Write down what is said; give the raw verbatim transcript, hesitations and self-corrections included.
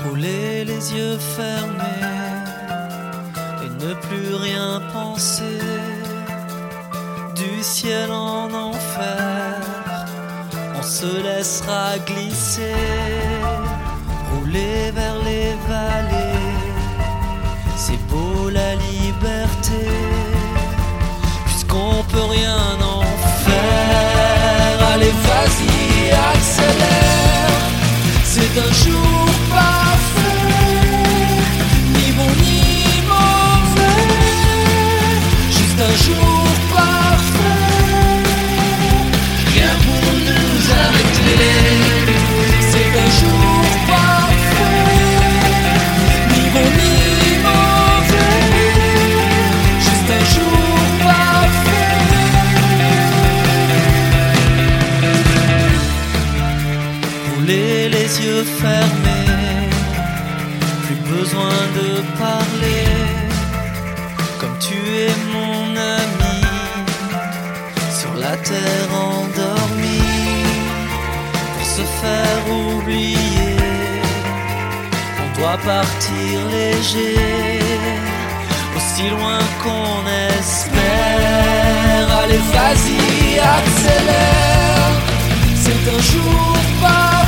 Rouler les yeux fermés et ne plus rien penser, du ciel en enfer, on se laissera glisser. Rouler vers les vallées, c'est beau la liberté, puisqu'on peut rien en faire. Allez vas-y, accélère, c'est un jour parfait, ni bon ni mauvais, juste un jour parfait, rien pour nous arrêter. C'est un jour parfait, ni bon ni mauvais, juste un jour parfait. Rouler les yeux fermés, plus besoin de parler, comme tu es mon ami, sur la terre endormie, pour se faire oublier, on doit partir léger, aussi loin qu'on espère. Allez vas-y, accélère, c'est un jour parfait,